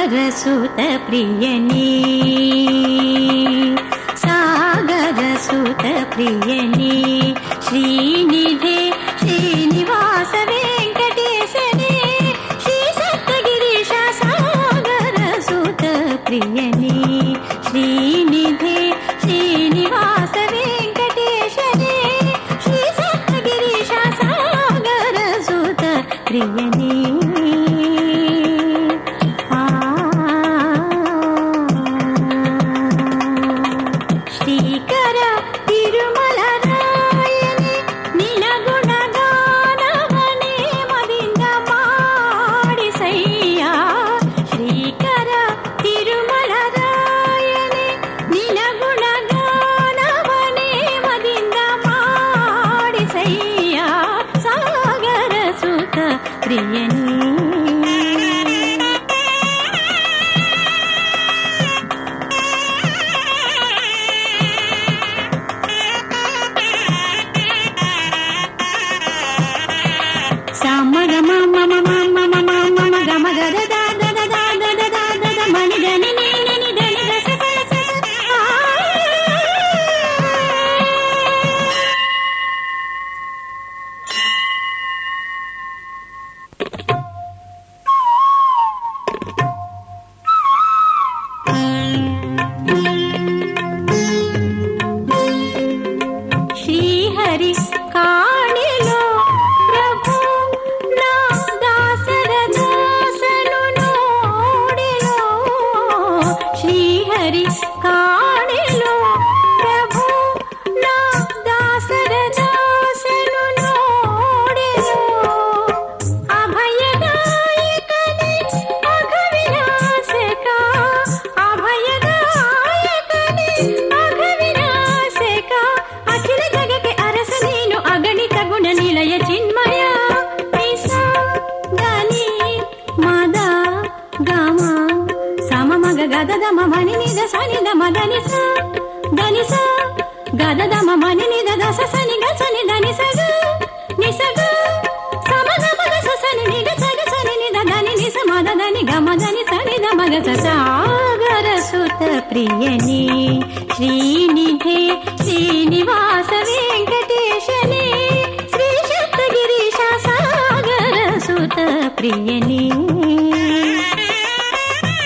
ಸಾಗರಸುತ ಪ್ರಿಯನೇ ಸಾಗರಸುತ ಪ್ರಿಯನೇ ಶ್ರೀನಿಧೆ ಶ್ರೀನಿವಾಸ ವೆಂಕಟೇಶನೇ ಶ್ರೀ ಸಪ್ತಗಿರೀಶ ಸಾಗರಸುತ ಪ್ರಿಯನೇ ಶ್ರೀನಿಧೆ ಶ್ರೀನಿವಾಸ ವೆಂಕಟೇಶನೇ ಶ್ರೀ ಸಪ್ತಗಿರೀಶ ಸಾಗರಸುತ ಪ್ರಿಯನೇ ಶ್ರೀಕರ ತಿರುಮಲರಾಯನೇ ನಿನಗುಣಗಾನವನೇ ಮದಿಂದ ಮಾಡಿಸಯ್ಯ ಶ್ರೀಕರ ತಿರುಮಲರಾಯನೇ ನಿನಗುಣಗಾನವನೇ ಮದಿಂದ ಮಾಡಿಸಯ್ಯ ಸಾಗರ ಸುತ ಪ್ರಿಯನೇ ಶ್ರೀಹರಿ ಕಾಣಿಲೋ ಪ್ರಭು ನಾ ದಾಸರ ದಾಸನು ನೋಡಿಲೋ ಶ್ರೀಹರಿ ಕಾಣಿಲೋ ಪ್ರಭು ನಾ ದಾಸರ ದಾಸನು ನೋಡಿಲೋ ಅಭಯದಾಯಕನೇ ಅಘವಿನಾಶಕ ಅಭಯದಾಯಕನೇ ಅಘವಿನಾಶಕ ಅಖಿಲ ಜಗಕ್ಕೆ ಅರಸ ನೀನು ಅಗಣಿತ ಗುಣ ನಿಲಯ ಚಿನ್ಮಯ ನಿಸ ಧನಿ ಮದ ಗಮ ಸಮ ಮಗ ಗದದ ಮನಿ ನಿದ ಸನಿ ದ ಮದನಿ ಸ ಧನಿ ಸ ಗದದ ಮನಿ ನಿದ ದಸ ಸನಿ ಗ ಸನಿ ಧನಿ ಸ ಗ ನಿಸ ಗ ಸಮ ದ ಮಗ ಸ ಸನಿ ನಿಗ ಸ ಗ ಸನಿ ನಿದ ಧನಿ ನಿಸ ಮದ ಧನಿ ಗ ಮದನಿ ಸನಿ ದ ಮಗ ಸ ಸಾಗರ ಸುತ ಪ್ರಿಯನೇ ಶ್ರೀನಿಧೆ ಶ್ರೀನಿವಾಸ ವೆಂಕಟೇಶನೇ ಶ್ರೀ ಸಪ್ತಗಿರೀಶ ಸಾಗರ ಸುತ ಪ್ರಿಯನೇ